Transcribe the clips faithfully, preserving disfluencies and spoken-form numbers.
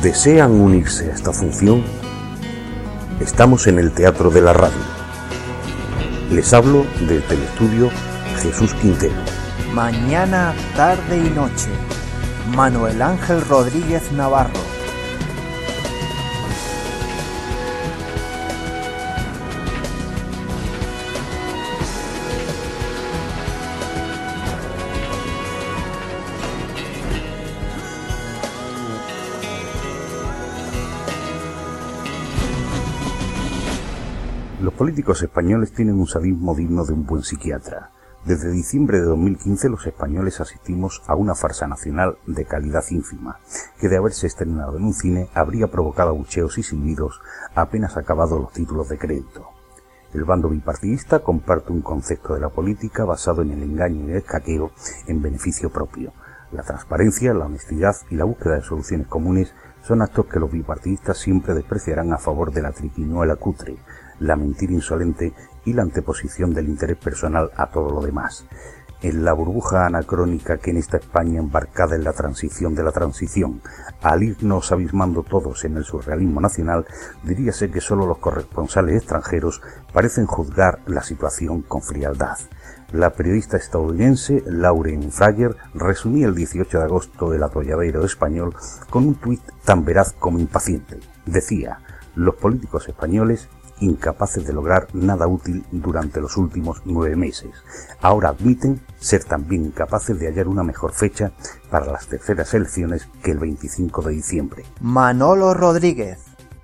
¿Desean unirse a esta función? Estamos en el Teatro de la Radio. Les hablo desde el estudio Jesús Quintero. Mañana, tarde y noche. Manuel Ángel Rodríguez Navarro. Los políticos españoles tienen un sadismo digno de un buen psiquiatra. Desde diciembre de dos mil quince los españoles asistimos a una farsa nacional de calidad ínfima, que de haberse estrenado en un cine habría provocado abucheos y silbidos apenas acabados los títulos de crédito. El bando bipartidista comparte un concepto de la política basado en el engaño y el escaqueo en beneficio propio. La transparencia, la honestidad y la búsqueda de soluciones comunes son actos que los bipartidistas siempre despreciarán a favor de la triquiñuela cutre, la mentira insolente y la anteposición del interés personal a todo lo demás. En la burbuja anacrónica que en esta España embarcada en la transición de la transición, al irnos abismando todos en el surrealismo nacional, diríase que solo los corresponsales extranjeros parecen juzgar la situación con frialdad. La periodista estadounidense Lauren Frayer resumía el dieciocho de agosto del atolladero español con un tuit tan veraz como impaciente. Decía: los políticos españoles incapaces de lograr nada útil durante los últimos nueve meses. Ahora admiten ser también incapaces de hallar una mejor fecha para las terceras elecciones que el veinticinco de diciembre. Manolo Rodríguez.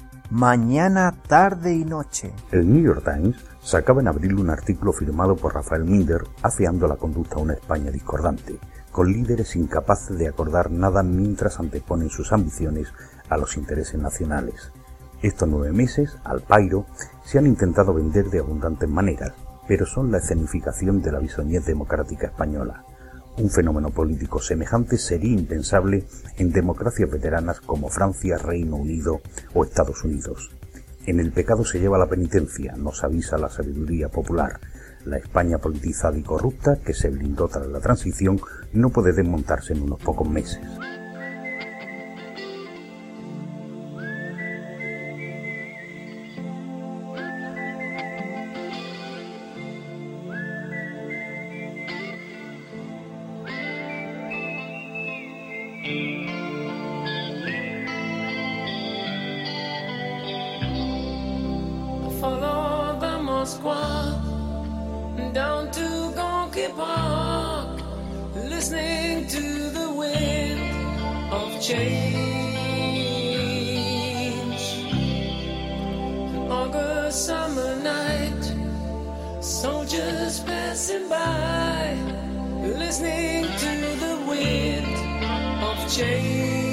Mañana, tarde y noche. El New York Times sacaba en abril un artículo firmado por Rafael Minder afeando la conducta a una España discordante, con líderes incapaces de acordar nada mientras anteponen sus ambiciones a los intereses nacionales. Estos nueve meses, al pairo, se han intentado vender de abundantes maneras, pero son la escenificación de la bisoñez democrática española. Un fenómeno político semejante sería impensable en democracias veteranas como Francia, Reino Unido o Estados Unidos. En el pecado se lleva la penitencia, nos avisa la sabiduría popular. La España politizada y corrupta, que se blindó tras la transición, no puede desmontarse en unos pocos meses. Follow the Moskwa down to Gonky Park, listening to the wind of change. An August summer night, soldiers passing by, listening to the wind of change.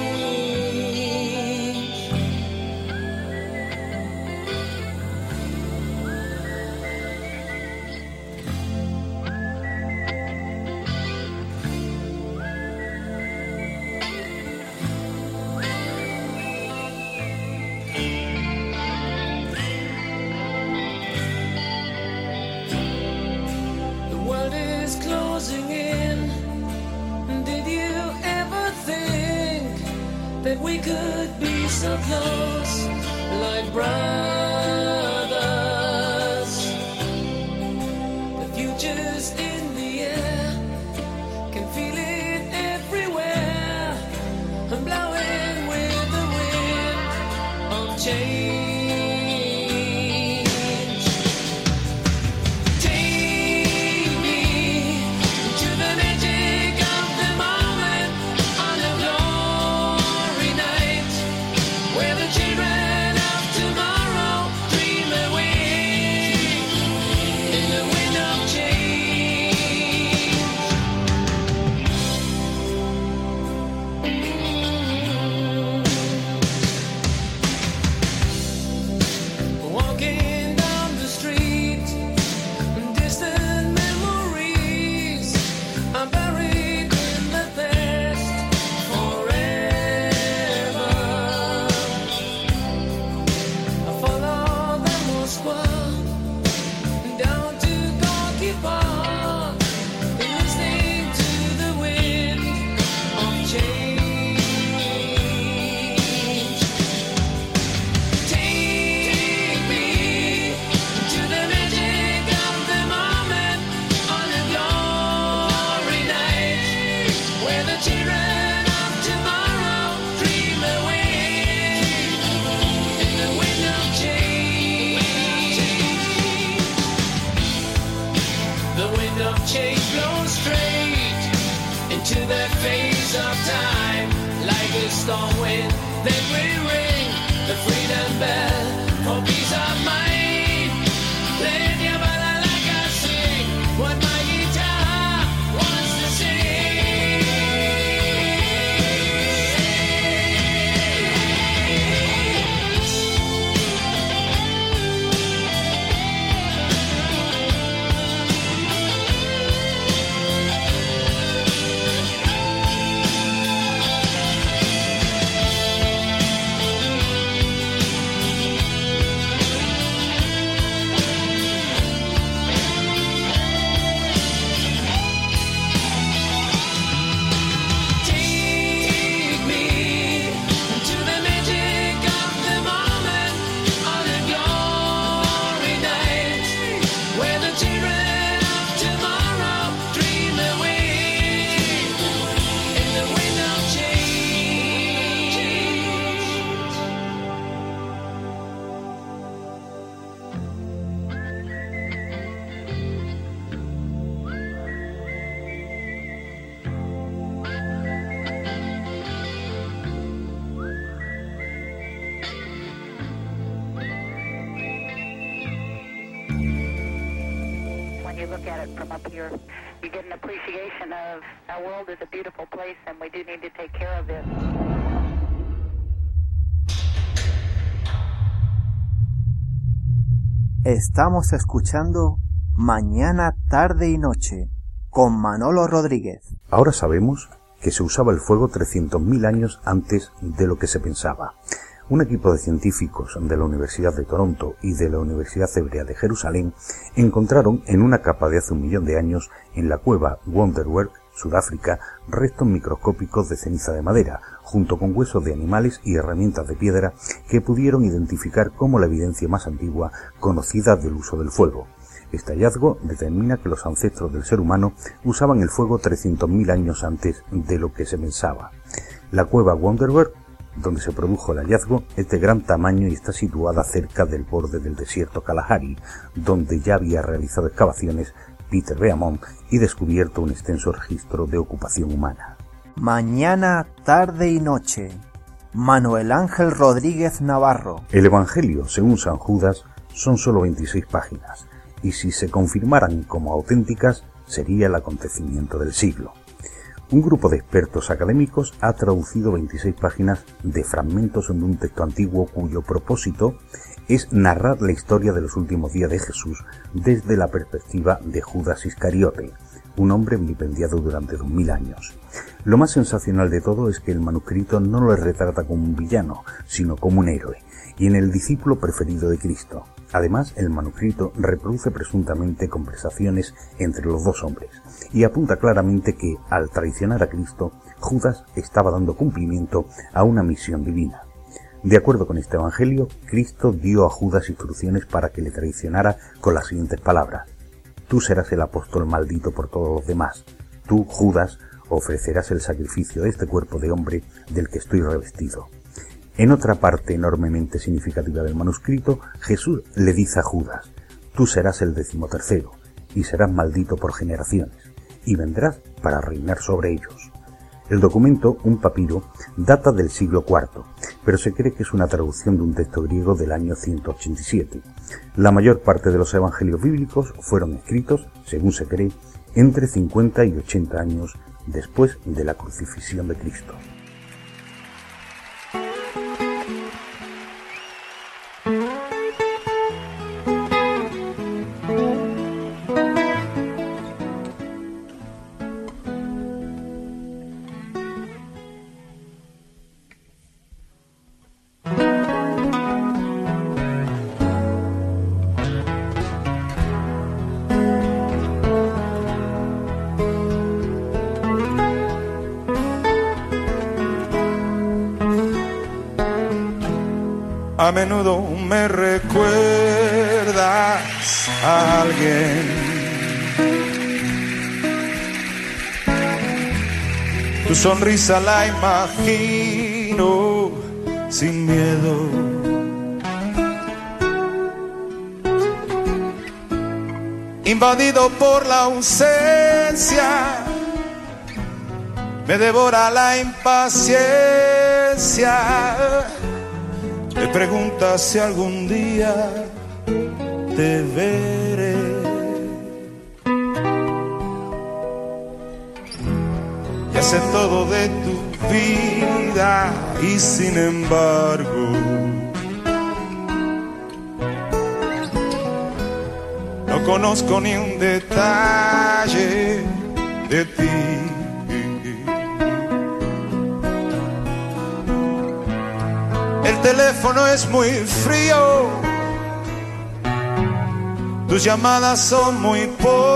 Closing in. Did you ever think that we could be so close, like brothers? The future's in the air, can feel it everywhere. I'm blowing with the wind of change. Children of tomorrow when you look at it from up here. You get an appreciation of our world is a beautiful place and we do need to take care of it. Estamos escuchando Mañana, Tarde y Noche con Manolo Rodríguez. Ahora sabemos que se usaba el fuego trescientos mil años antes de lo que se pensaba. Un equipo de científicos de la Universidad de Toronto y de la Universidad Hebrea de Jerusalén encontraron en una capa de hace un millón de años en la cueva Wonderwerk, Sudáfrica, restos microscópicos de ceniza de madera, junto con huesos de animales y herramientas de piedra que pudieron identificar como la evidencia más antigua conocida del uso del fuego. Este hallazgo determina que los ancestros del ser humano usaban el fuego trescientos mil años antes de lo que se pensaba. La cueva Wonderwerk, donde se produjo el hallazgo, es de gran tamaño y está situada cerca del borde del desierto Kalahari, donde ya había realizado excavaciones Peter Beamont y descubierto un extenso registro de ocupación humana. Mañana, Tarde y Noche. Manuel Ángel Rodríguez Navarro. El Evangelio, según San Judas, son solo veintiséis páginas, y si se confirmaran como auténticas, sería el acontecimiento del siglo. Un grupo de expertos académicos ha traducido veintiséis páginas de fragmentos de un texto antiguo cuyo propósito es narrar la historia de los últimos días de Jesús desde la perspectiva de Judas Iscariote, un hombre vilipendiado durante dos mil años. Lo más sensacional de todo es que el manuscrito no lo retrata como un villano, sino como un héroe, y en el discípulo preferido de Cristo. Además, el manuscrito reproduce presuntamente conversaciones entre los dos hombres, y apunta claramente que, al traicionar a Cristo, Judas estaba dando cumplimiento a una misión divina. De acuerdo con este evangelio, Cristo dio a Judas instrucciones para que le traicionara con las siguientes palabras: tú serás el apóstol maldito por todos los demás. Tú, Judas, ofrecerás el sacrificio de este cuerpo de hombre del que estoy revestido. En otra parte enormemente significativa del manuscrito, Jesús le dice a Judas: tú serás el decimotercero, y serás maldito por generaciones, y vendrás para reinar sobre ellos. El documento, un papiro, data del siglo cuarto, pero se cree que es una traducción de un texto griego del año ciento ochenta y siete. La mayor parte de los evangelios bíblicos fueron escritos, según se cree, entre cincuenta y ochenta años después de la crucifixión de Cristo. A menudo me recuerdas a alguien. Tu sonrisa la imagino sin miedo. Invadido por la ausencia, me devora la impaciencia. Me preguntas si algún día te veré. Ya sé todo de tu vida y sin embargo no conozco ni un detalle de ti. El teléfono es muy frío, tus llamadas son muy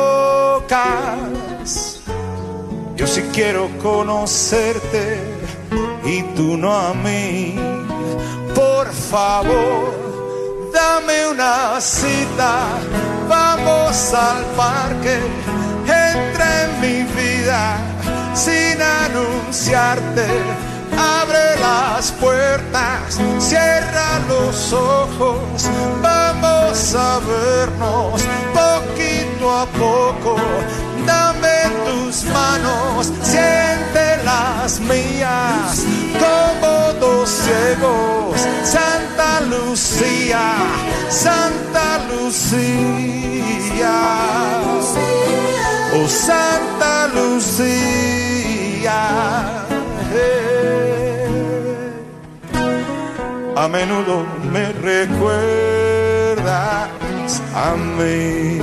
pocas. Yo sí quiero conocerte y tú no a mí. Por favor, dame una cita, vamos al parque. Entra en mi vida sin anunciarte. Abre las puertas, cierra los ojos, vamos a vernos poquito a poco. Dame tus manos, siente las mías, como dos ciegos. Santa Lucía, Santa Lucía. Santa Lucía. Eh. A menudo me recuerdas a mí.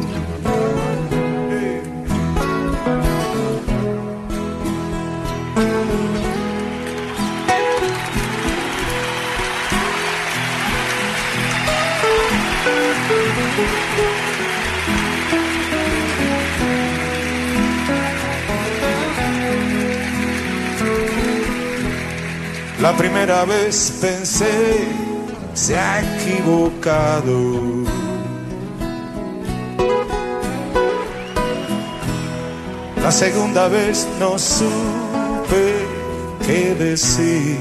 La primera vez pensé, se ha equivocado. La segunda vez no supe qué decir.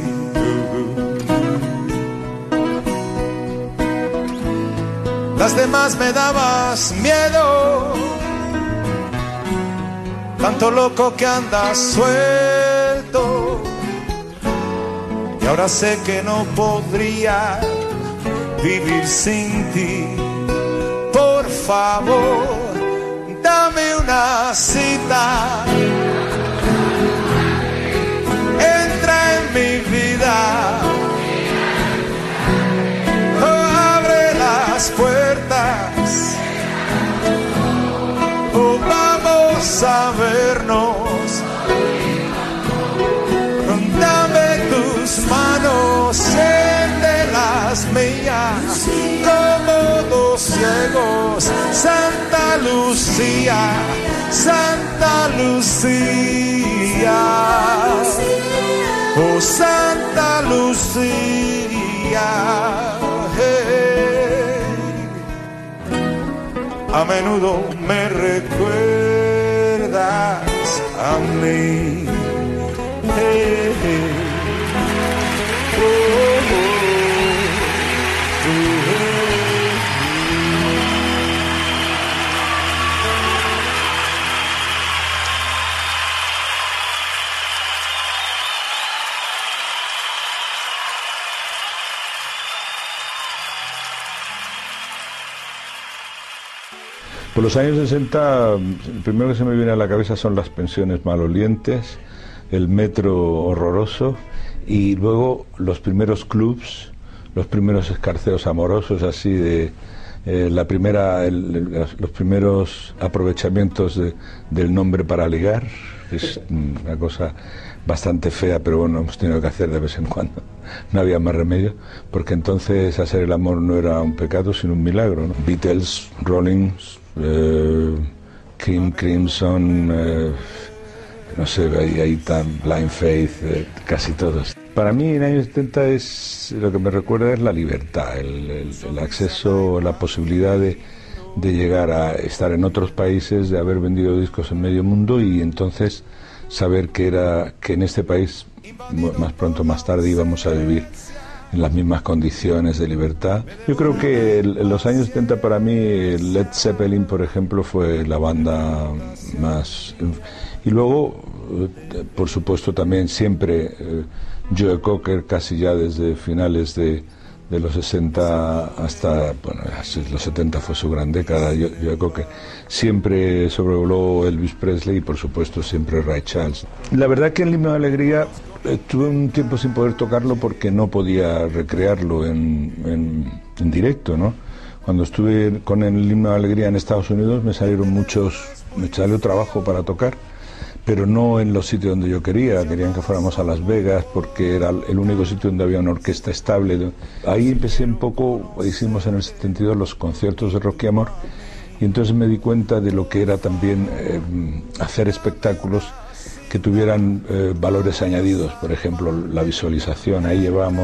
Las demás me dabas miedo, tanto loco que andas suelto. Y ahora sé que no podría vivir sin ti. Por favor, dame una cita. Entra en mi vida. Oh, abre las puertas. Oh, vamos a vernos. Manos de las mías, como dos ciegos. Santa Lucía, Santa Lucía, oh Santa Lucía. Hey. A menudo me recuerdas a mí. Hey, hey. Por los años sesenta, el primero que se me viene a la cabeza son las pensiones malolientes, el metro horroroso y luego los primeros clubs, los primeros escarceos amorosos, así de eh, la primera, el, el, los primeros aprovechamientos de, del nombre para ligar. Es una cosa bastante fea, pero bueno, hemos tenido que hacer de vez en cuando. No había más remedio, porque entonces hacer el amor no era un pecado, sino un milagro, ¿no? Beatles, Rollins, eh, King Crimson, eh, no sé, ahí, ahí tan Blind Faith, eh, casi todos. Para mí en años setenta es, lo que me recuerda es la libertad, el, el, el acceso, la posibilidad de, de llegar a estar en otros países, de haber vendido discos en medio mundo y entonces saber que era que en este país más pronto o más tarde íbamos a vivir en las mismas condiciones de libertad. Yo creo que en los años setenta para mí Led Zeppelin, por ejemplo, fue la banda más... Y luego, por supuesto, también siempre eh, Joe Cocker, casi ya desde finales de, de los sesenta hasta, bueno, los setenta fue su gran década, Joe Cocker. Siempre sobrevoló Elvis Presley y, por supuesto, siempre Ray Charles. La verdad que el Himno de Alegría eh, tuve un tiempo sin poder tocarlo porque no podía recrearlo en, en, en directo, ¿no? Cuando estuve con el Himno de Alegría en Estados Unidos me salieron muchos, me salió trabajo para tocar, pero no en los sitios donde yo quería. Querían que fuéramos a Las Vegas porque era el único sitio donde había una orquesta estable. Ahí empecé un poco, hicimos en el setenta y dos los conciertos de Rock y Amor, y entonces me di cuenta de lo que era también eh, hacer espectáculos que tuvieran eh, valores añadidos, por ejemplo la visualización. Ahí llevábamos,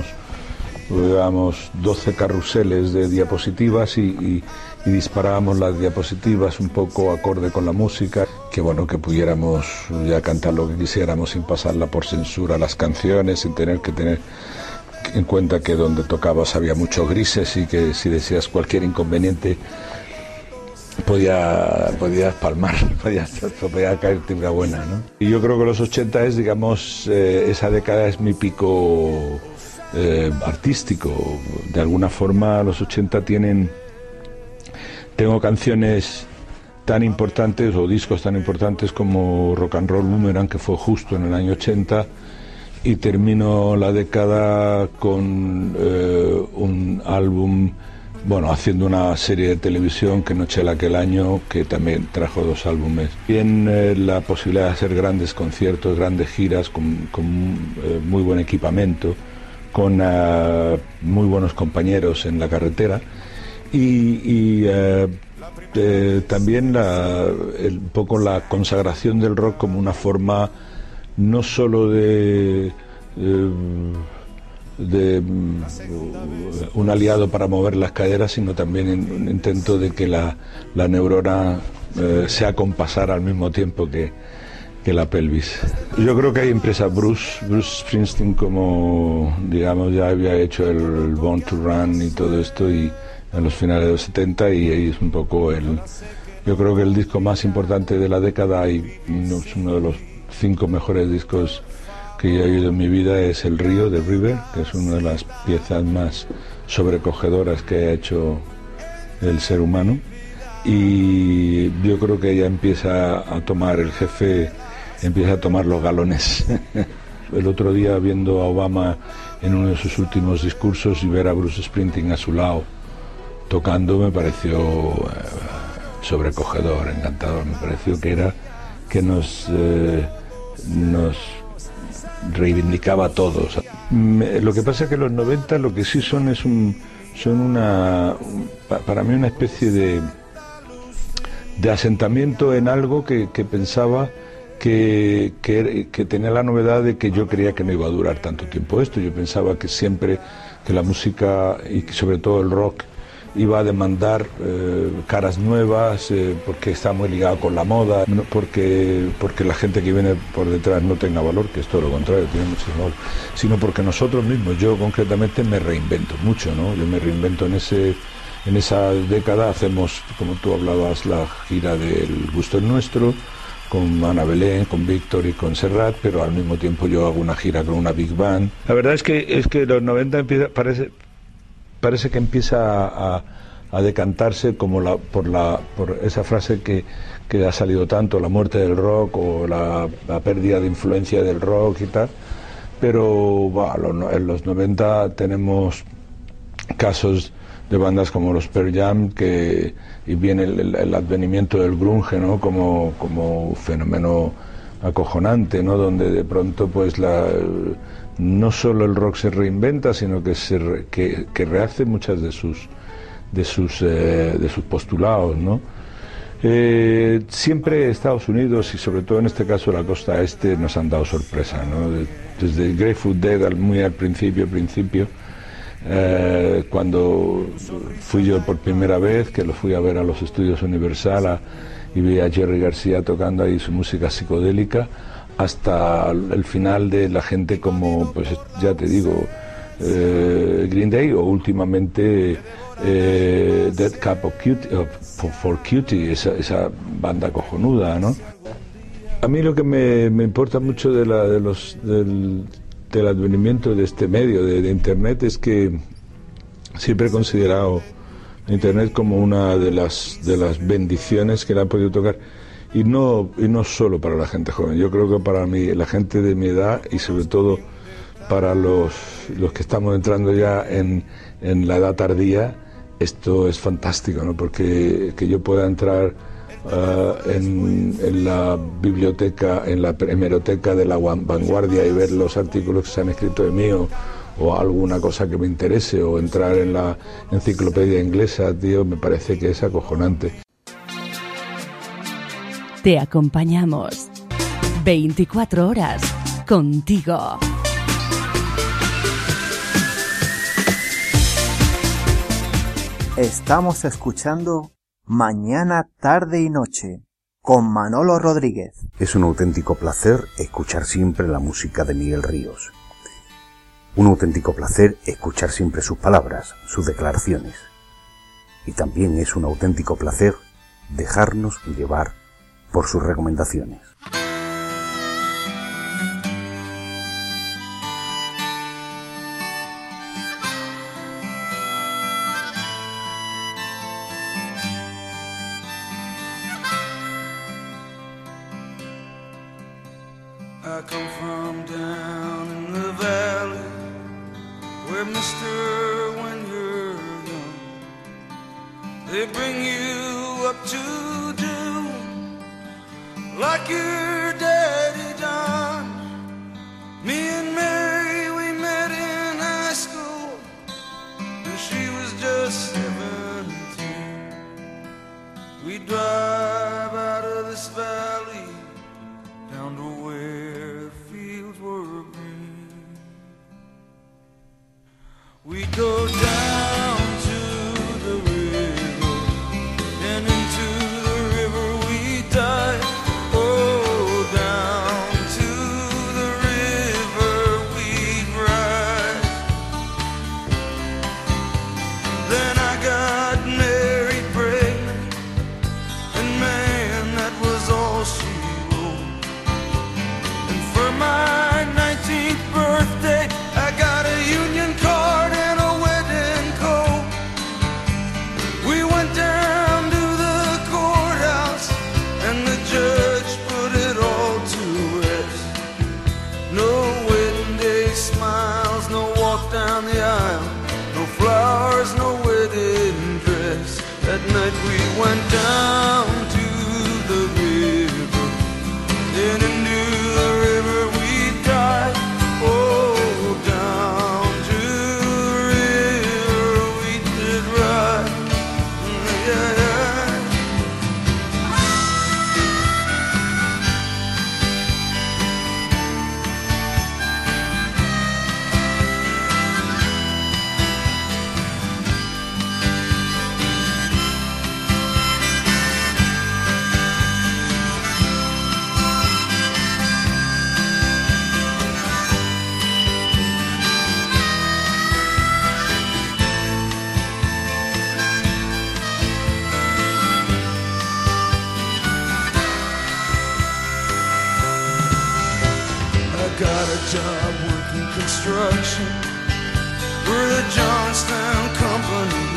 llevábamos doce carruseles de diapositivas y, y, y disparábamos las diapositivas un poco acorde con la música, que bueno, que pudiéramos ya cantar lo que quisiéramos sin pasarla por censura las canciones, sin tener que tener en cuenta que donde tocabas había muchos grises y que si decías cualquier inconveniente podía podías palmar, podía, podía caerte una buena, ¿no? Y yo creo que los ochenta es, digamos, eh, esa década es mi pico eh, artístico. De alguna forma los ochenta tienen, tengo canciones tan importantes o discos tan importantes como Rock and Roll Boomerang, que fue justo en el año ochenta, y termino la década con eh, un álbum, bueno, haciendo una serie de televisión que Noche de aquel año, que también trajo dos álbumes. Bien, eh, la posibilidad de hacer grandes conciertos, grandes giras con, con eh, muy buen equipamiento, con uh, muy buenos compañeros en la carretera, y, y uh, eh, también la, el, un poco la consagración del rock como una forma no solo de, eh, de un aliado para mover las caderas, sino también un intento de que la, la neurona eh, se acompasara al mismo tiempo que, que la pelvis. Yo creo que ahí empieza Bruce, Bruce Springsteen, como digamos ya había hecho el Born to Run y todo esto, y en los finales de los setenta, y ahí es un poco el, yo creo que el disco más importante de la década, y es uno de los cinco mejores discos que yo he oído en mi vida, es El Río de River, que es una de las piezas más sobrecogedoras que ha hecho el ser humano, y yo creo que ya empieza a tomar, el jefe empieza a tomar los galones. El otro día, viendo a Obama en uno de sus últimos discursos y ver a Bruce Springsteen a su lado tocando, me pareció eh, sobrecogedor, encantador. Me pareció que era que nos eh, nos reivindicaba a todos. Me, lo que pasa es que los noventa lo que sí son es un son una para mí una especie de de asentamiento en algo que, que pensaba que, que, que tenía la novedad de que yo creía que no iba a durar tanto tiempo esto. Yo pensaba que siempre que la música y sobre todo el rock iba a demandar eh, caras nuevas, eh, porque está muy ligado con la moda, no porque, porque la gente que viene por detrás no tenga valor, que es todo lo contrario, tiene mucho valor, sino porque nosotros mismos, yo concretamente me reinvento mucho, ¿no? Yo me reinvento en ese, en esa década. Hacemos, como tú hablabas, la gira del Gusto es Nuestro, con Ana Belén, con Víctor y con Serrat, pero al mismo tiempo yo hago una gira con una big band. La verdad es que es que los noventa empieza, parece parece que empieza a, a decantarse como la, por la por esa frase que, que ha salido tanto, la muerte del rock o la, la pérdida de influencia del rock y tal, pero bueno, en los noventa tenemos casos de bandas como los Pearl Jam, que y viene el, el, el advenimiento del grunge, ¿no? como como fenómeno acojonante, ¿no? Donde de pronto pues la no solo el rock se reinventa, sino que se re, que, que rehace muchas de sus de sus eh, de sus postulados, ¿no? Eh, siempre Estados Unidos y sobre todo en este caso la costa este nos han dado sorpresa, ¿no? Desde Grateful Dead al, muy al principio principio eh, cuando fui yo por primera vez, que lo fui a ver a los estudios Universal a, y vi a Jerry García tocando ahí su música psicodélica, hasta el final de la gente como, pues ya te digo, eh, Green Day, o últimamente eh, Dead Cup of Cutie, of, for, for Cutie, esa, esa banda cojonuda, ¿no? A mí lo que me, me importa mucho de la, de los, del, del advenimiento de este medio, de, de Internet, es que siempre he considerado Internet como una de las, de las bendiciones que le han podido tocar. Y no, y no solo para la gente joven, yo creo que para mí, la gente de mi edad y sobre todo para los, los que estamos entrando ya en, en la edad tardía, esto es fantástico, ¿no? Porque que yo pueda entrar uh, en, en la biblioteca, en la hemeroteca de la vanguardia y ver los artículos que se han escrito de mí, o, o alguna cosa que me interese, o entrar en la enciclopedia inglesa, tío, me parece que es acojonante. Te acompañamos veinticuatro horas contigo. Estamos escuchando Mañana, Tarde y Noche con Manolo Rodríguez. Es un auténtico placer escuchar siempre la música de Miguel Ríos. Un auténtico placer escuchar siempre sus palabras, sus declaraciones. Y también es un auténtico placer dejarnos llevar por sus recomendaciones. come from down in the valley, where mister, when you're young, they bring you up to do like your daddy done. Me and Mary, we met in high school, and she was just seventeen. We drive out of this valley down to where fields were green. We go down to the river, and into the river we dive. Oh, down to the river we ride. Then I got married pregnant, and man, that was all she wrote. And for my nineteenth birthday, I got a union card and a wedding coat. We went down to the courthouse, and the judge put it all to rest. No wedding day smiles, no walk down the aisle, no flowers, no wedding dress. That night we went down to the river, then into the river we dive. Oh, down to the river we did ride. Yeah, yeah. I got a job working construction for the Johnstown Company,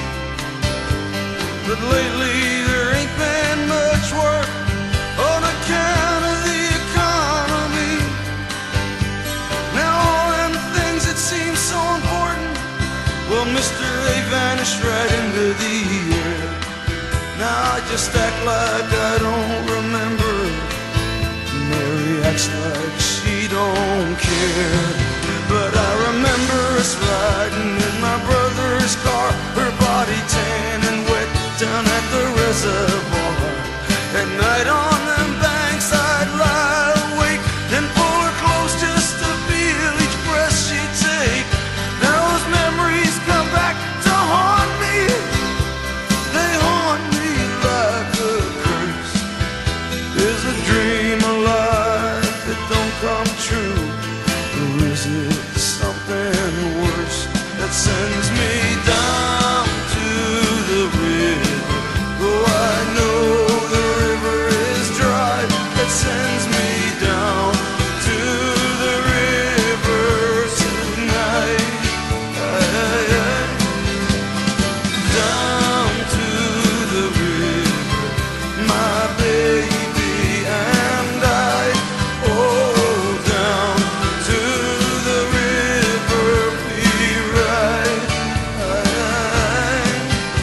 but lately there ain't been much work on account of the economy. Now all them things that seem so important, well, mister, they vanished right into the air. Now I just act like I don't remember. Mary acts like she don't care, but I remember us riding in my brother's car, her body tan and wet down at the reservoir. At night on them banks I'd lie awake and pull her close just to feel each breath she'd take. Now those memories come back to haunt me, they haunt me like a curse. Is a dream alive that don't come true, or is it something worse that sends me down to the river? Oh, I know the river is dry, that sends me down to the river tonight. Aye, aye, aye. Down to the river, my baby and I. Oh, down to the river we ride. Aye,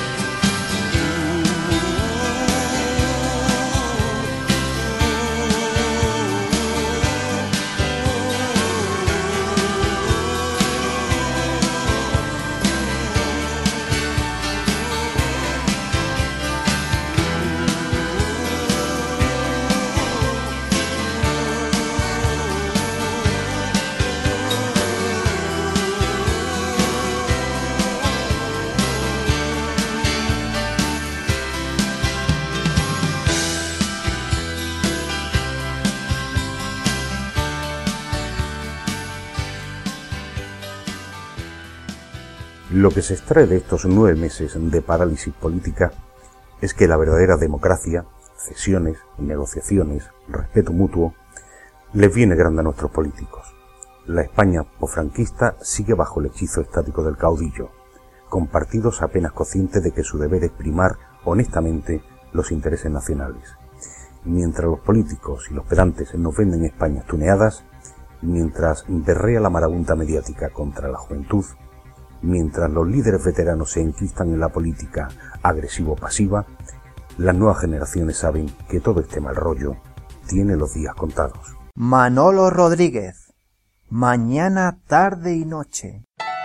Lo que se extrae de estos nueve meses de parálisis política es que la verdadera democracia, cesiones, negociaciones, respeto mutuo, les viene grande a nuestros políticos. La España posfranquista sigue bajo el hechizo estático del caudillo, con partidos apenas conscientes de que su deber es primar honestamente los intereses nacionales. Mientras los políticos y los pedantes nos venden Españas tuneadas, mientras berrea la marabunta mediática contra la juventud, mientras los líderes veteranos se enquistan en la política agresivo-pasiva, las nuevas generaciones saben que todo este mal rollo tiene los días contados. Manolo Rodríguez, mañana, tarde y noche.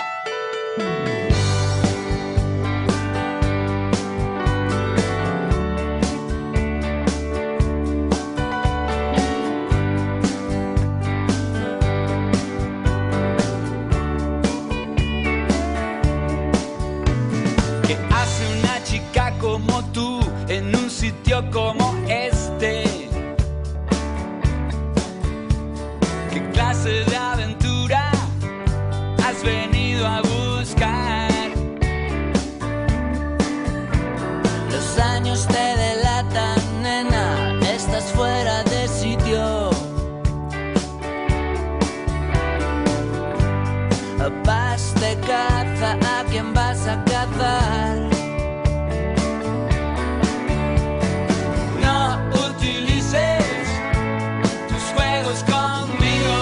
¿Qué hace una chica como tú en un sitio como este? ¿Qué clase de aventura has venido a buscar? Los años te delatan, nena, estás fuera de sitio. Vas de caza, ¿a quién vas a cazar? No utilices tus juegos conmigo.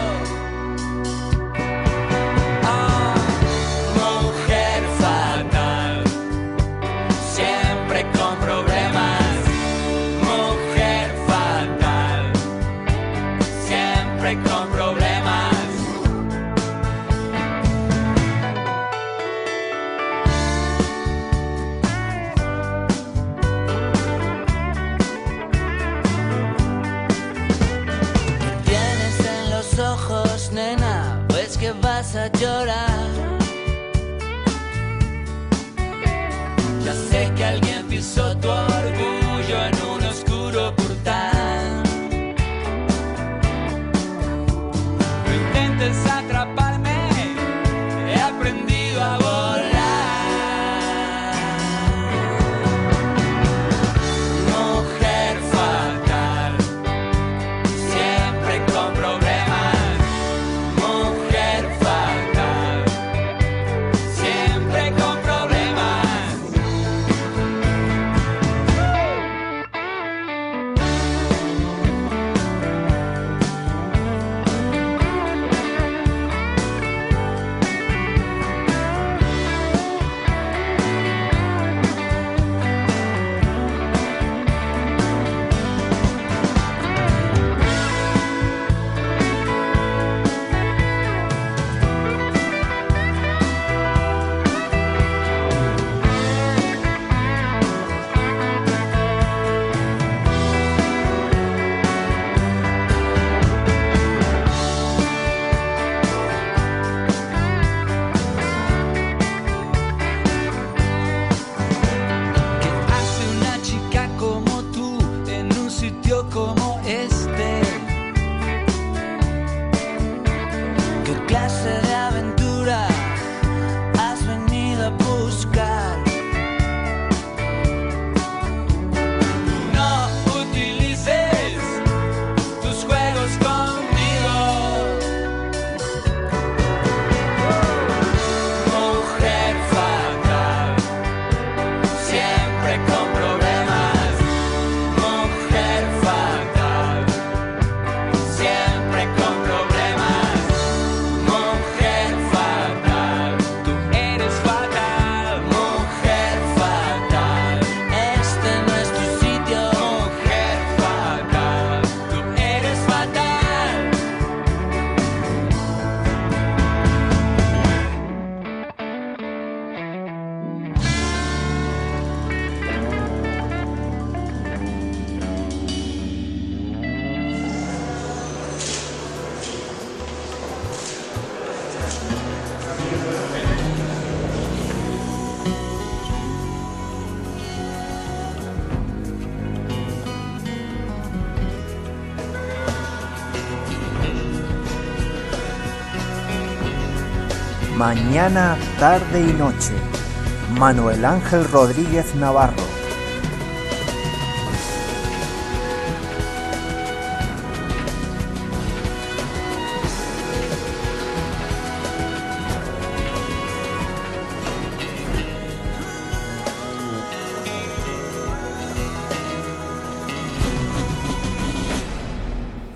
Oh, mujer fatal, siempre con problemas. Mujer fatal, siempre con problemas. Nena, pues que vas a llorar. Ya sé que alguien pisó tu orgullo en un oscuro portal. No intentes atraparme, he aprendido a volar. Mujer fatal, siempre con problemas. Como este, ¿qué clase de aventura has venido a buscar? No utilices tus juegos conmigo. Mujer fatal, siempre con problemas. Mañana, tarde y noche. Manuel Ángel Rodríguez Navarro.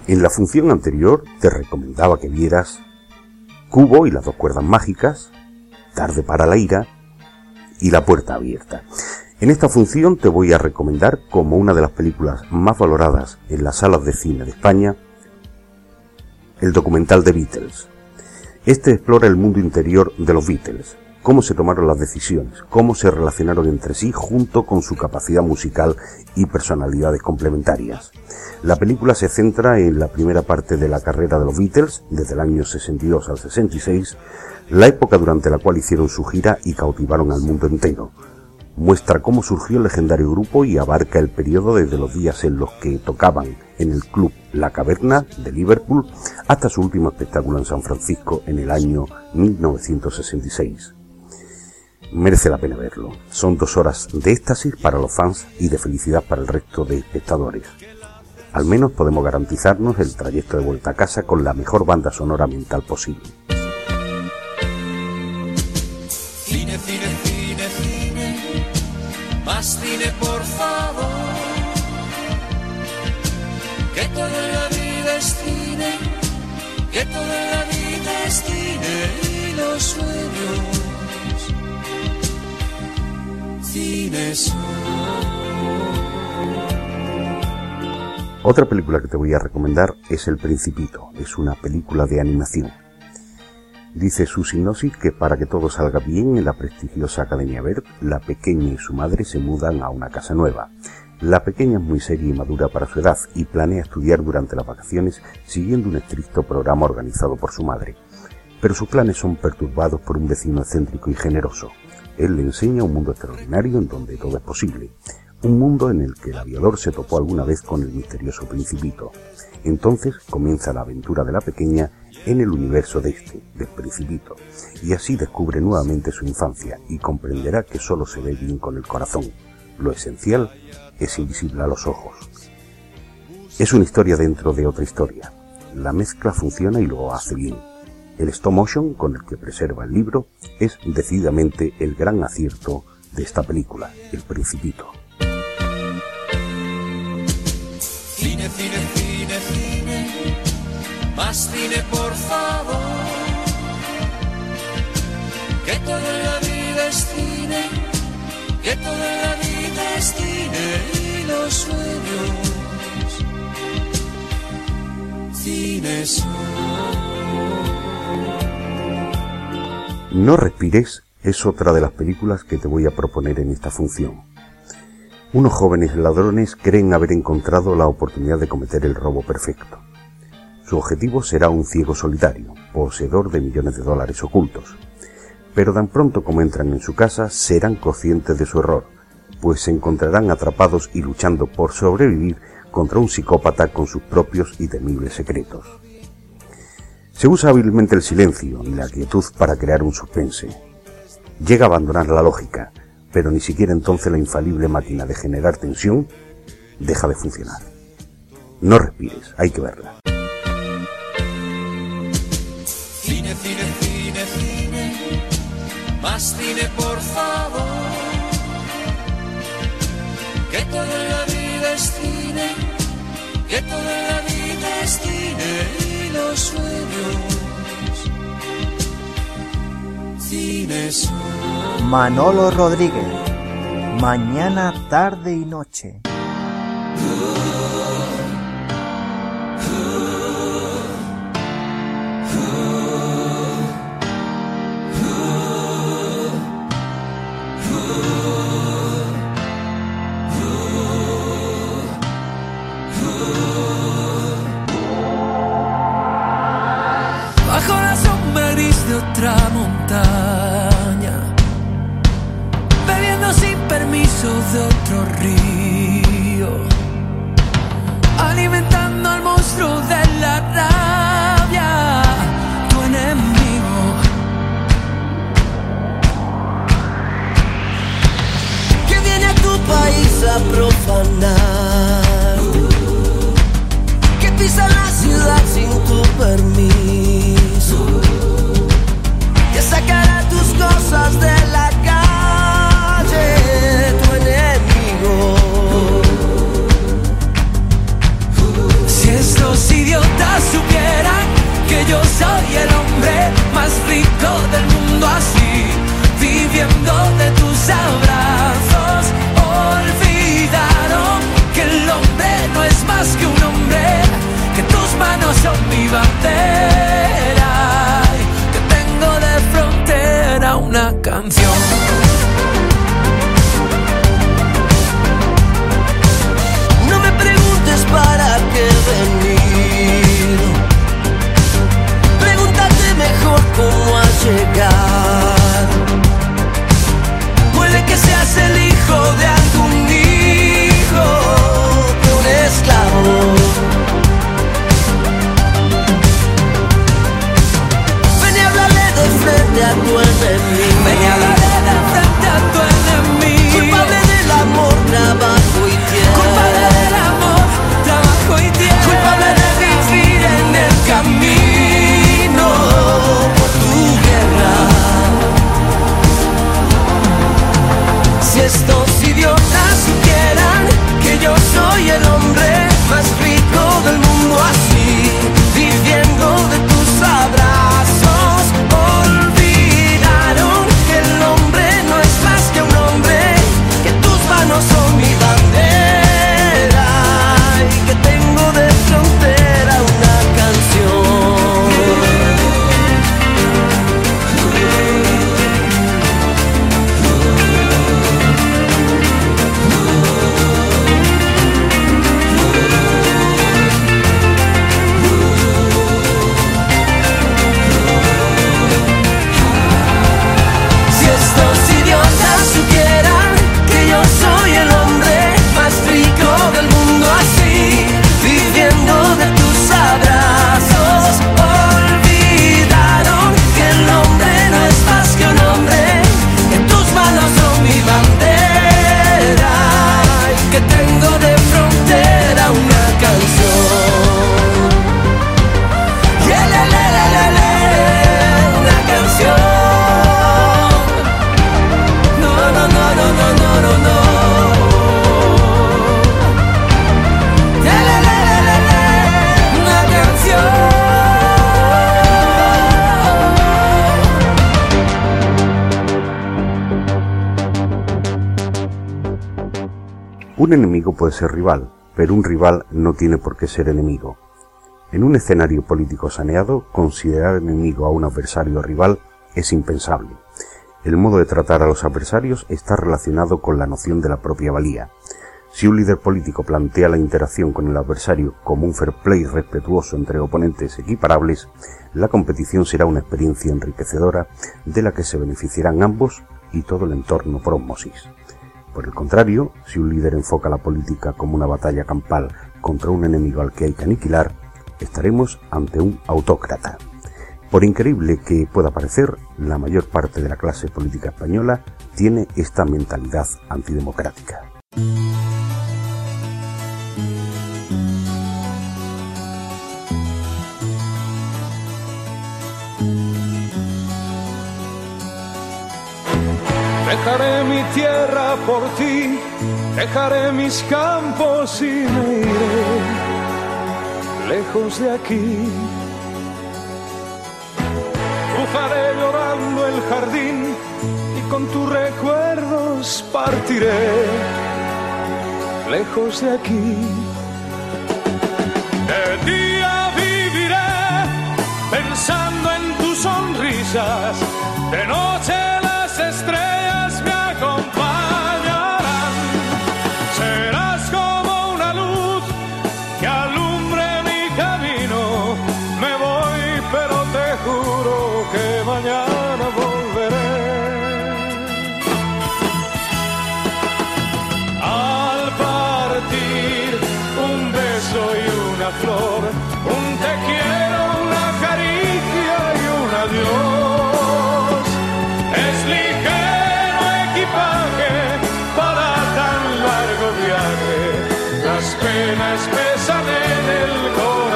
En la función anterior te recomendaba que vieras Cubo y las dos cuerdas mágicas, Tarde para la ira y La puerta abierta. En esta función te voy a recomendar, como una de las películas más valoradas en las salas de cine de España, el documental The Beatles. Este explora el mundo interior de los Beatles, cómo se tomaron las decisiones, cómo se relacionaron entre sí junto con su capacidad musical y personalidades complementarias. La película se centra en la primera parte de la carrera de los Beatles, desde el año sesenta y dos al sesenta y seis, la época durante la cual hicieron su gira y cautivaron al mundo entero. Muestra cómo surgió el legendario grupo y abarca el periodo desde los días en los que tocaban en el club La Caverna de Liverpool hasta su último espectáculo en San Francisco en el año mil novecientos sesenta y seis. Merece la pena verlo. Son dos horas de éxtasis para los fans y de felicidad para el resto de espectadores. Al menos podemos garantizarnos el trayecto de vuelta a casa con la mejor banda sonora ambiental posible. Cine, cine, cine, cine, más cine por favor, que toda la vida es cine, que toda la vida es cine y los sueños, cine son. Otra película que te voy a recomendar es El Principito, es una película de animación. Dice su sinopsis que para que todo salga bien en la prestigiosa Academia Bert, la pequeña y su madre se mudan a una casa nueva. La pequeña es muy seria y madura para su edad y planea estudiar durante las vacaciones siguiendo un estricto programa organizado por su madre. Pero sus planes son perturbados por un vecino excéntrico y generoso. Él le enseña un mundo extraordinario en donde todo es posible. Un mundo en el que el aviador se topó alguna vez con el misterioso Principito. Entonces comienza la aventura de la pequeña en el universo de este, del Principito, y así descubre nuevamente su infancia y comprenderá que solo se ve bien con el corazón. Lo esencial es invisible a los ojos. Es una historia dentro de otra historia. La mezcla funciona y lo hace bien. El stop motion con el que preserva el libro es decididamente el gran acierto de esta película, El Principito. Cine, cine, cine, cine, más cine por favor, que toda la vida es cine, que toda la vida es cine y los sueños, cine son. No respires es otra de las películas que te voy a proponer en esta función. Unos jóvenes ladrones creen haber encontrado la oportunidad de cometer el robo perfecto. Su objetivo será un ciego solitario, poseedor de millones de dólares ocultos. Pero tan pronto como entran en su casa, serán conscientes de su error, pues se encontrarán atrapados y luchando por sobrevivir contra un psicópata con sus propios y temibles secretos. Se usa hábilmente el silencio y la quietud para crear un suspense. Llega a abandonar la lógica, pero ni siquiera entonces la infalible máquina de generar tensión deja de funcionar. No respires, hay que verla. Cine, cine, cine, cine, más cine por favor, que toda la vida es cine, que toda la vida es cine y los sueños, cine son. Manolo Rodríguez, mañana, tarde y noche. Bajo la sombra gris de otra montaña, bebiendo sin permiso de otro río, Un enemigo puede ser rival, pero un rival no tiene por qué ser enemigo. En un escenario político saneado, considerar enemigo a un adversario o rival es impensable. El modo de tratar a los adversarios está relacionado con la noción de la propia valía. Si un líder político plantea la interacción con el adversario como un fair play respetuoso entre oponentes equiparables, la competición será una experiencia enriquecedora de la que se beneficiarán ambos y todo el entorno por ósmosis. Por el contrario, si un líder enfoca la política como una batalla campal contra un enemigo al que hay que aniquilar, estaremos ante un autócrata. Por increíble que pueda parecer, la mayor parte de la clase política española tiene esta mentalidad antidemocrática. Dejaré mi tierra por ti, dejaré mis campos y me iré lejos de aquí. Cruzaré llorando el jardín y con tus recuerdos partiré lejos de aquí. De día viviré pensando en tus sonrisas, de noche las estrellas me acompañarán. Serás como una luz que alumbre mi camino. Me voy, pero te juro que mañana volveré. Al partir, un beso y una flor, un te quiero, una caricia y un adiós. Es ligero equipaje para tan largo viaje, las penas pesan en el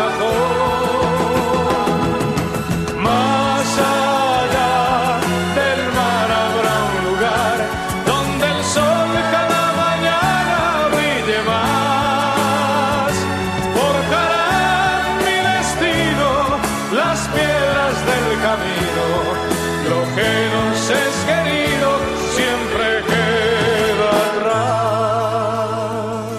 corazón. Más allá del mar habrá un lugar donde el sol cada mañana brille más. Forjarán mi destino las piedras del camino. Lo que nos es querido siempre queda atrás.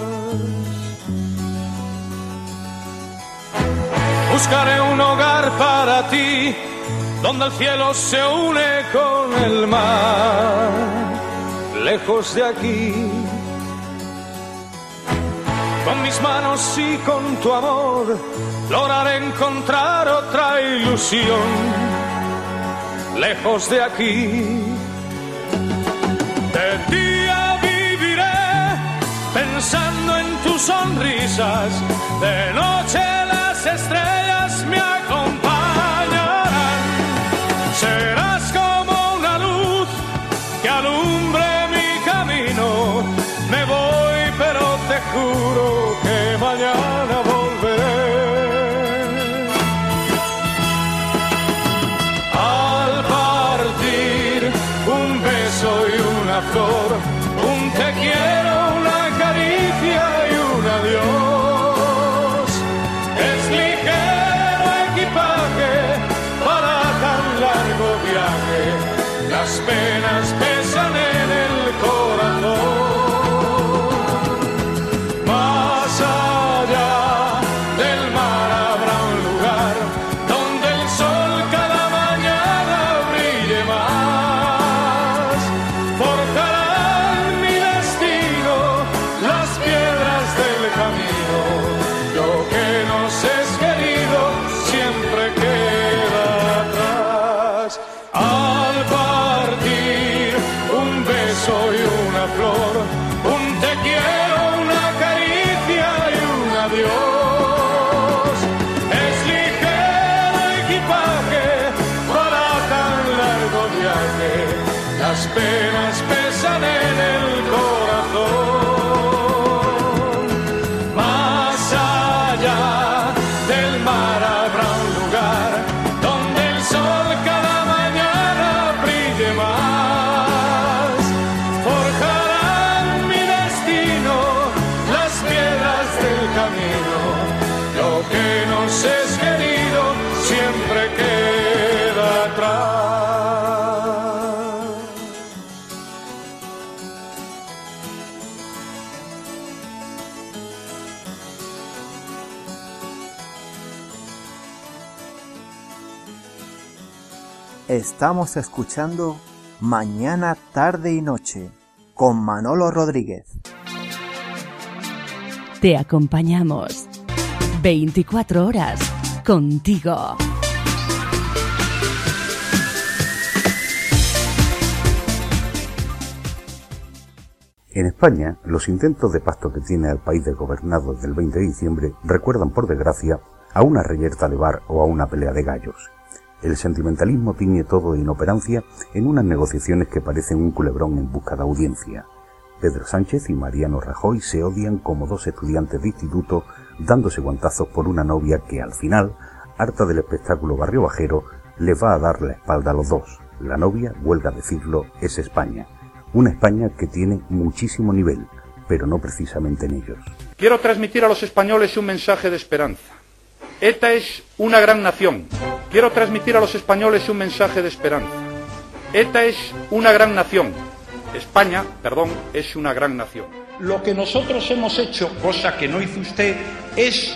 Buscaré un hogar para ti, donde el cielo se une con el mar, lejos de aquí. Con mis manos y con tu amor, lograré encontrar otra ilusión, lejos de aquí. De día viviré pensando en tus sonrisas, de noche las estrellas me acompañarán. Serás como una luz que alumbre mi camino. Me voy, pero te juro que mañana volveré. Al partir, un beso y una flor, un te quiero, una caricia y un adiós. Es ligero equipaje para tan largo viaje, las penas pesan en el corazón. Más allá del mar habrá un lugar donde el sol cada mañana brille más. Forjarán mi destino las piedras del camino. Lo que nos es querido siempre queda atrás. Al partir, un beso y una flor, un te quiero, una caricia y un adiós. Es ligero equipaje para tan largo viaje, las penas pesan en el corazón. Más allá del mar habrá un lugar donde el sol cada mañana brille más. Forjarán mi destino las piedras del camino. Lo que nos es querido siempre queda atrás. Estamos escuchando Mañana, Tarde y Noche con Manolo Rodríguez. Te acompañamos veinticuatro horas contigo. En España, los intentos de pacto que tiene el país de gobernado desde el veinte de diciembre recuerdan, por desgracia, a una reyerta de bar o a una pelea de gallos. El sentimentalismo tiñe todo de inoperancia en unas negociaciones que parecen un culebrón en busca de audiencia. Pedro Sánchez y Mariano Rajoy se odian como dos estudiantes de instituto dándose guantazos por una novia que, al final, harta del espectáculo barrio bajero, les va a dar la espalda a los dos. La novia, huelga decirlo, es España. Una España que tiene muchísimo nivel, pero no precisamente en ellos. Quiero transmitir a los españoles un mensaje de esperanza. ETA es una gran nación. Quiero transmitir a los españoles un mensaje de esperanza. ETA es una gran nación. España, perdón, es una gran nación. Lo que nosotros hemos hecho, cosa que no hizo usted, es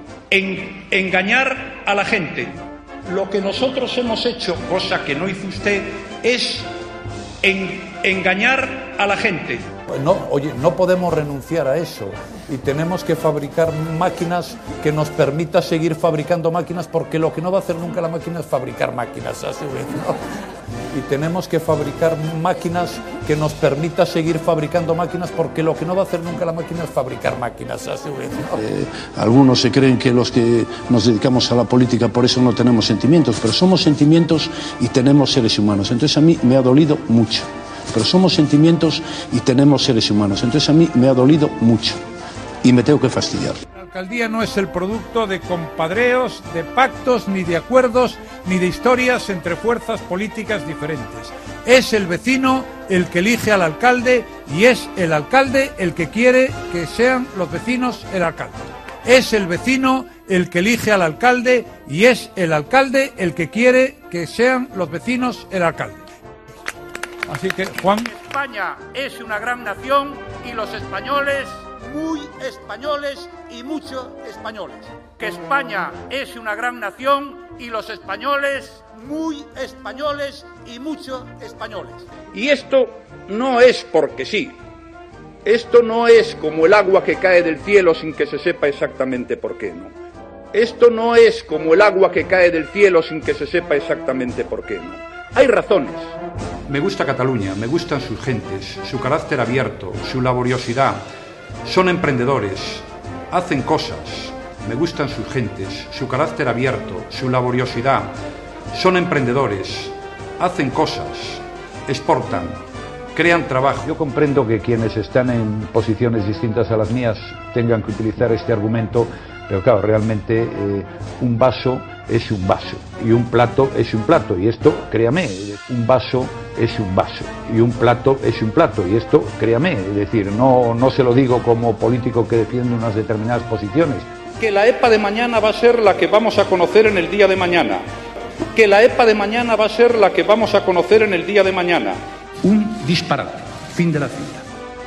en, engañar a la gente. Lo que nosotros hemos hecho, cosa que no hizo usted, es en, engañar a la gente. No, oye, no podemos renunciar a eso y tenemos que fabricar máquinas que nos permita seguir fabricando máquinas, porque lo que no va a hacer nunca la máquina es fabricar máquinas a su vez, ¿no? Y tenemos que fabricar máquinas que nos permita seguir fabricando máquinas, porque lo que no va a hacer nunca la máquina es fabricar máquinas a su vez, ¿no? Eh, algunos se creen que los que nos dedicamos a la política por eso no tenemos sentimientos, pero somos sentimientos y tenemos seres humanos. Entonces a mí me ha dolido mucho. Pero somos sentimientos y tenemos seres humanos. Entonces a mí me ha dolido mucho y me tengo que fastidiar. La alcaldía no es el producto de compadreos, de pactos, ni de acuerdos, ni de historias entre fuerzas políticas diferentes. Es el vecino el que elige al alcalde y es el alcalde el que quiere que sean los vecinos el alcalde. Es el vecino el que elige al alcalde y es el alcalde el que quiere que sean los vecinos el alcalde. Así que, Juan. España es una gran nación y los españoles, muy españoles y mucho españoles. Que España es una gran nación y los españoles, muy españoles y mucho españoles. Y esto no es porque sí. Esto no es como el agua que cae del cielo sin que se sepa exactamente por qué, ¿no? Esto no es como el agua que cae del cielo sin que se sepa exactamente por qué, ¿no? Hay razones. Me gusta Cataluña, me gustan sus gentes, su carácter abierto, su laboriosidad. Son emprendedores, hacen cosas. Me gustan sus gentes, su carácter abierto, su laboriosidad. Son emprendedores, hacen cosas, exportan, crean trabajo. Yo comprendo que quienes están en posiciones distintas a las mías tengan que utilizar este argumento, pero claro, realmente eh, un vaso es un vaso y un plato es un plato, y esto, créame, un vaso es un vaso y un plato es un plato, y esto, créame, es decir, no, no se lo digo como político que defiende unas determinadas posiciones. Que la EPA de mañana va a ser la que vamos a conocer en el día de mañana. Que la EPA de mañana va a ser la que vamos a conocer en el día de mañana. Un disparate. Fin de la cita.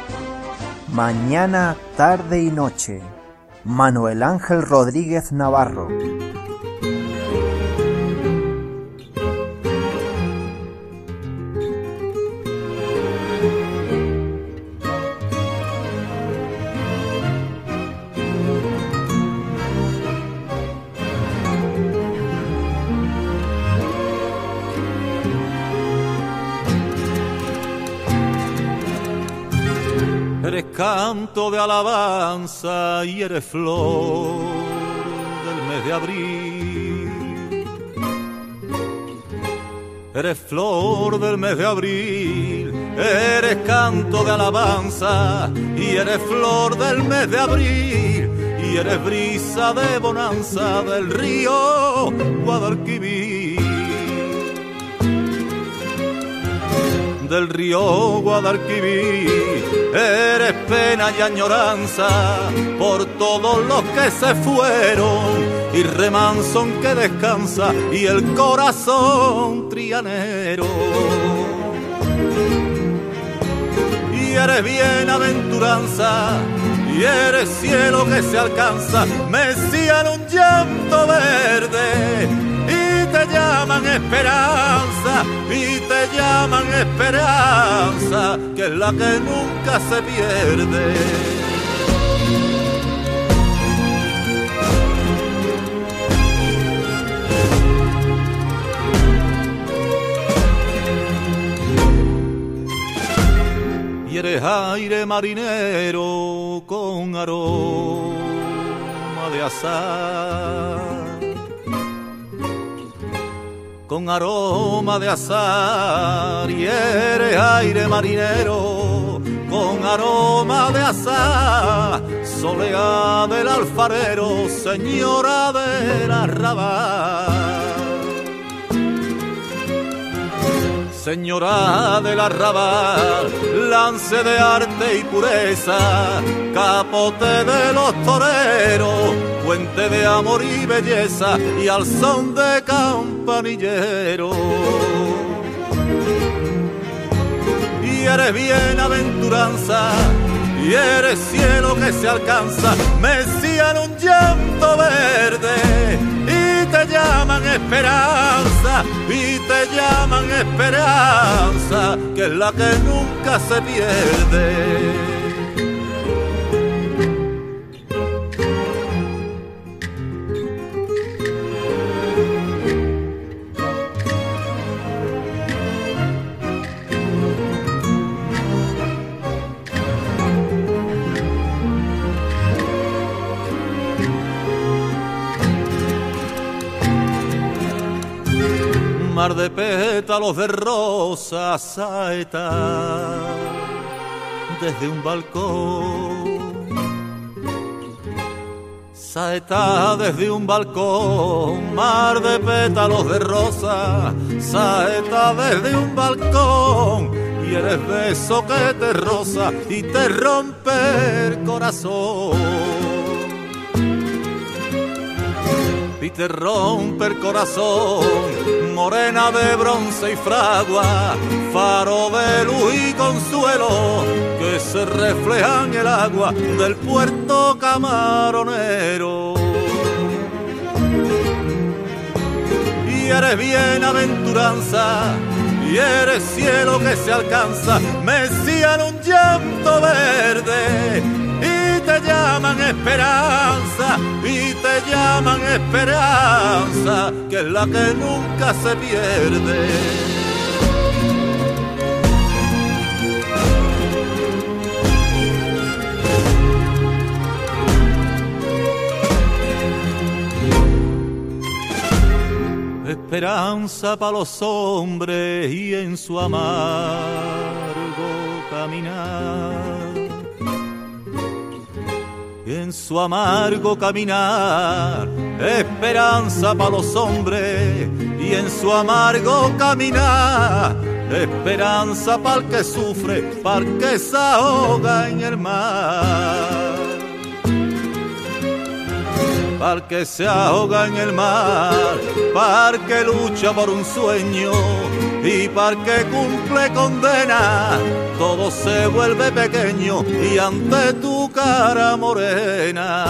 Mañana, Tarde y Noche. Manuel Ángel Rodríguez Navarro. Eres canto de alabanza y eres flor del mes de abril. Eres flor del mes de abril, eres canto de alabanza y eres flor del mes de abril. Y eres brisa de bonanza del río Guadalquivir. Del río Guadalquivir, eres pena y añoranza por todos los que se fueron, y remanso en que descansa y el corazón trianero. Y eres bienaventuranza y eres cielo que se alcanza, me cielo un llanto verde y te te llaman esperanza, y te llaman esperanza, que es la que nunca se pierde. Y eres aire marinero con aroma de azar, con aroma de azar. Y eres aire marinero con aroma de azar, soleá del alfarero, señora del arrabal. Señora del arrabal, lance de arte y pureza, capote de los toreros, puente de amor y belleza, y al son de campanillero. Y eres bienaventuranza, y eres cielo que se alcanza, mecía en un llanto verde, y te llaman esperanza, y te llaman esperanza, que es la que nunca se pierde. Mar de pétalos de rosa, saeta desde un balcón, saeta desde un balcón, mar de pétalos de rosa, saeta desde un balcón, y eres beso que te roza y te rompe el corazón. Y te rompe el corazón, morena de bronce y fragua, faro de luz y consuelo, que se refleja en el agua del puerto camaronero. Y eres bienaventuranza, y eres cielo que se alcanza, mecía en un llanto verde, y te llaman esperanza, y te llaman esperanza, que es la que nunca se pierde. Esperanza para los hombres y en su amargo caminar, en su amargo caminar, esperanza para los hombres y en su amargo caminar, esperanza para el que sufre, para el que se ahoga en el mar, para el que se ahoga en el mar, para el que lucha por un sueño y para el que cumple condena, todo se vuelve pequeño y ante tu cara morena.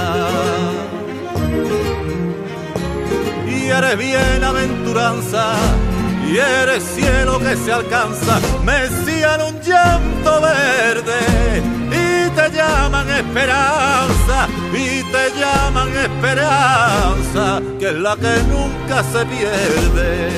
Y eres bienaventuranza, y eres cielo que se alcanza, mecía en un llanto verde, y te llaman esperanza, y te llaman esperanza, que es la que nunca se pierde.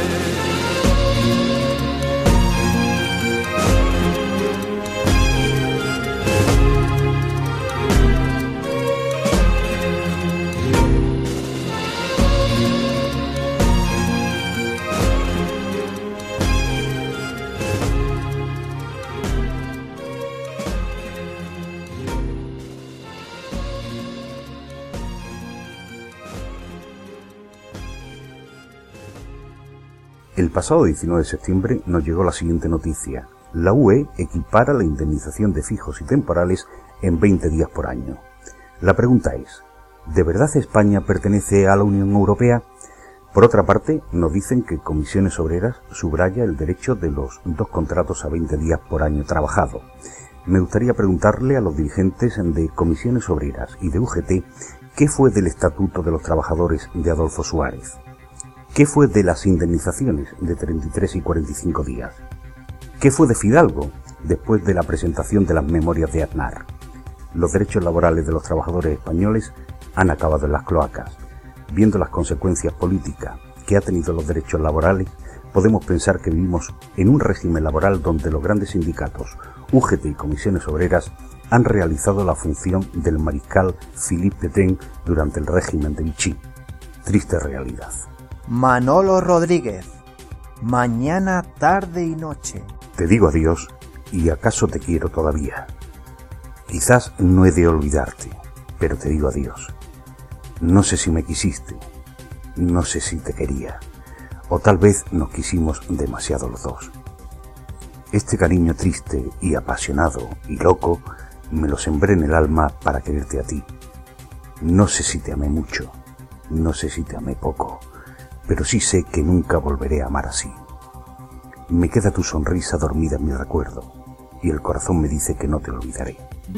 El pasado diecinueve de septiembre nos llegó la siguiente noticia. La U E equipara la indemnización de fijos y temporales en veinte días por año. La pregunta es, ¿de verdad España pertenece a la Unión Europea? Por otra parte, nos dicen que Comisiones Obreras subraya el derecho de los dos contratos a veinte días por año trabajado. Me gustaría preguntarle a los dirigentes de Comisiones Obreras y de U G T qué fue del Estatuto de los Trabajadores de Adolfo Suárez. ¿Qué fue de las indemnizaciones de treinta y tres y cuarenta y cinco días? ¿Qué fue de Fidalgo después de la presentación de las memorias de Aznar? Los derechos laborales de los trabajadores españoles han acabado en las cloacas. Viendo las consecuencias políticas que ha tenido los derechos laborales, podemos pensar que vivimos en un régimen laboral donde los grandes sindicatos, U G T y comisiones obreras, han realizado la función del mariscal Philippe Pétain durante el régimen de Vichy. Triste realidad. Manolo Rodríguez, mañana, tarde y noche. Te digo adiós y acaso te quiero todavía. Quizás no he de olvidarte, pero te digo adiós. No sé si me quisiste, no sé si te quería, o tal vez nos quisimos demasiado los dos. Este cariño triste y apasionado y loco me lo sembré en el alma para quererte a ti. No sé si te amé mucho, no sé si te amé poco, pero sí sé que nunca volveré a amar así. Me queda tu sonrisa dormida en mi recuerdo, y el corazón me dice que no te olvidaré.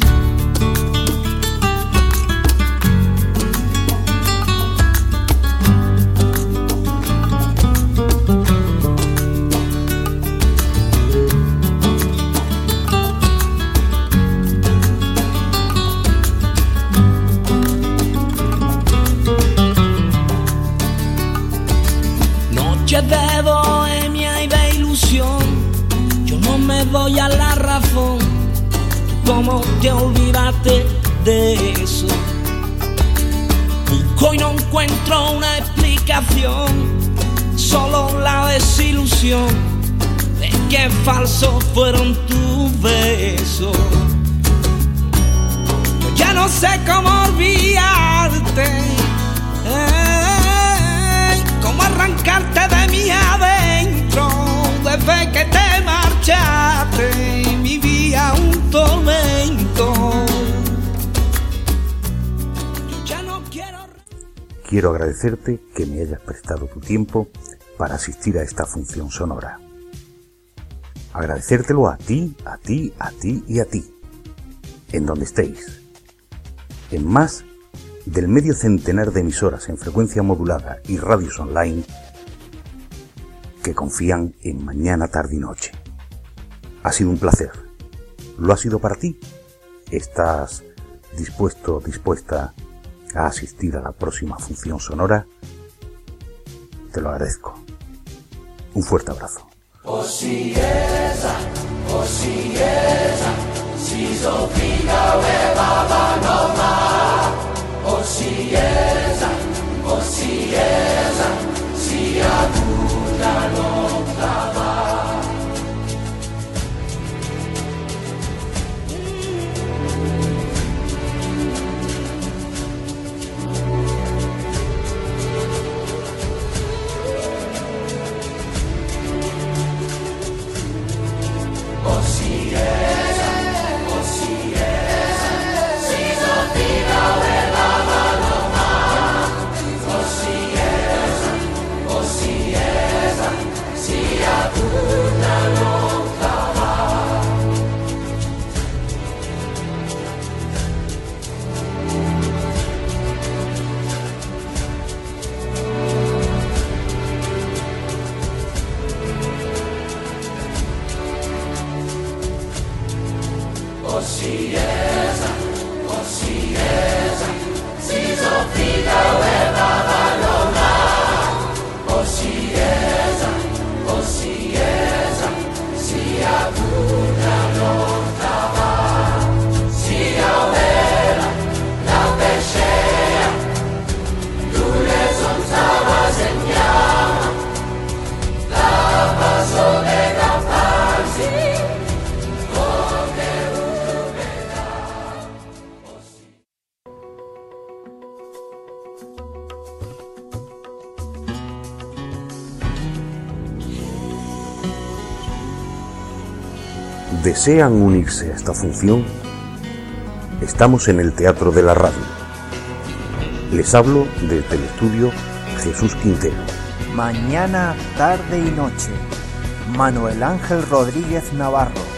De bohemia y de ilusión, yo no me doy a la razón. ¿Cómo te olvidaste de eso? Busco y no encuentro una explicación, solo la desilusión de que falsos fueron tus besos. Yo ya no sé cómo olvidarte, cómo arrancarte de mí adentro. Desde que te marchaste vivía un tormento. Yo ya no quiero... Quiero agradecerte que me hayas prestado tu tiempo para asistir a esta función sonora. Agradecértelo a ti, a ti, a ti y a ti, en donde estéis. En más del medio centenar de emisoras en frecuencia modulada y radios online que confían en mañana, tarde y noche. Ha sido un placer. ¿Lo ha sido para ti? ¿Estás dispuesto, dispuesta a asistir a la próxima función sonora? Te lo agradezco. Un fuerte abrazo. Osieza, osieza, si Sofía we baba no ma. Osieza, osieza, si aguna no tava. Osieza, osieza, si Sofía we baba no ma. Osieza, osieza, si aguna no tava. Osieza, osieza, si Sofía we baba no ma. Osieza, osieza, si aguna no tava. Si abuela la pechea, tú le soltabas en llama. La paso de capaz. ¿Desean unirse a esta función? Estamos en el Teatro de la Radio. Les hablo desde el estudio Jesús Quintero. Mañana, tarde y noche. Manuel Ángel Rodríguez Navarro.